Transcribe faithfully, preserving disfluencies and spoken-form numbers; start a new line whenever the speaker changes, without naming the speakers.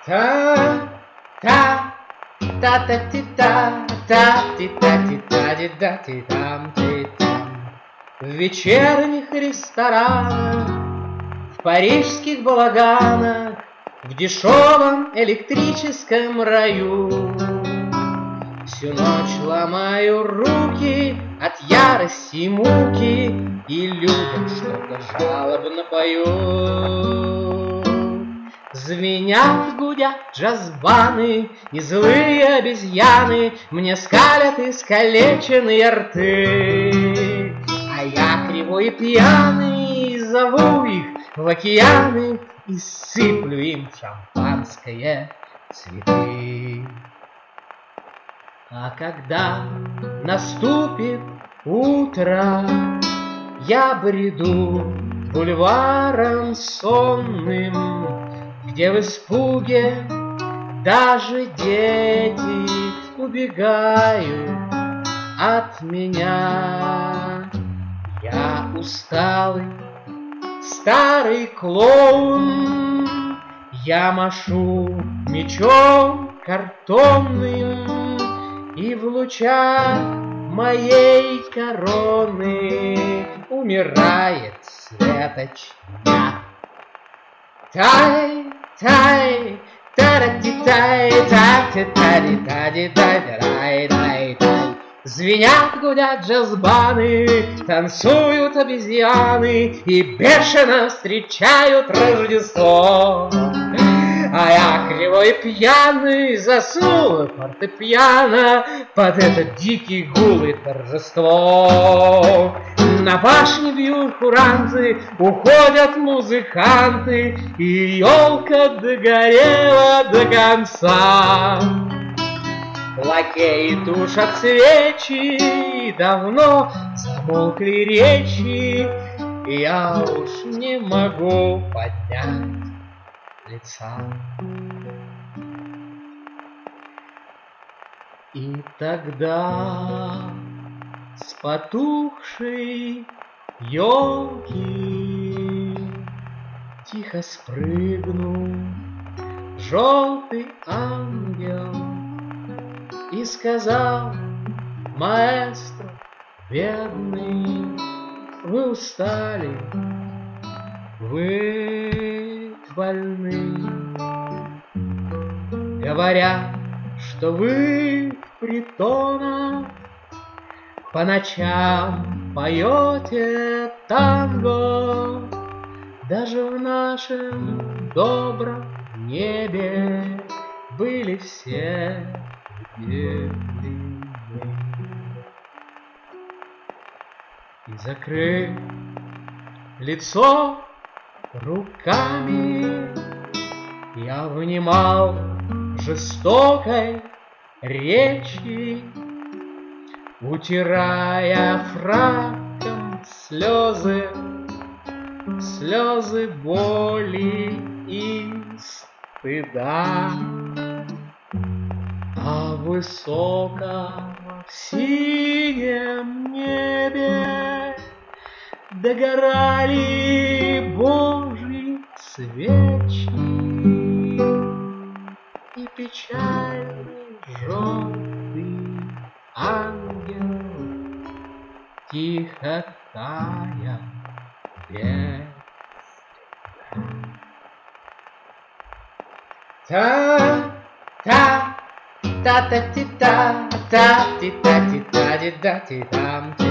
Та, та, та та ти та та ти та ти та ти да ти там ти там. В вечерних ресторанах, в парижских балаганах, в дешевом электрическом раю всю ночь ломаю руки от ярости и муки, и людям что-то жалобно пою. Звенят, гудят джаз-баны, и злые обезьяны мне скалят искалеченные рты. А я кривой и пьяный зову их в океаны и сыплю им в шампанское цветы. А когда наступит утро, я бреду бульваром сонным, где в испуге даже дети убегают от меня. Я усталый старый клоун, я машу мечом картонным, и в лучах моей короны умирает светоч дня. Тай, тай, та-ра-ти-тай, та-ти-та-ти-та-ти-та-ти-тай-тай-тай. Звенят, гудят джаз-баны, танцуют обезьяны и бешено встречают Рождество. А я кривой пьяный заснул фортепиано под этот дикий гул и торжество. На башне бьют куранты, уходят музыканты, и елка догорела до конца. Лакеи тушат свечи, давно замолкли речи, и я уж не могу поднять лица. И тогда с потухшей елки тихо спрыгнул желтый ангел и сказал: маэстро, бедный, вы устали, вы больны. Говорят, что вы в притонах по ночам поете танго. Даже в нашем добром небе были все бедны. И закрыв лицо руками, я внимал жестокой речи, утирая фраком слезы, слезы боли и стыда. А в высоком синем небе догорали Божьи свечи, и печальный желтый ангел тихо тая без та та та та ти та та ти та ти та ти да ти там.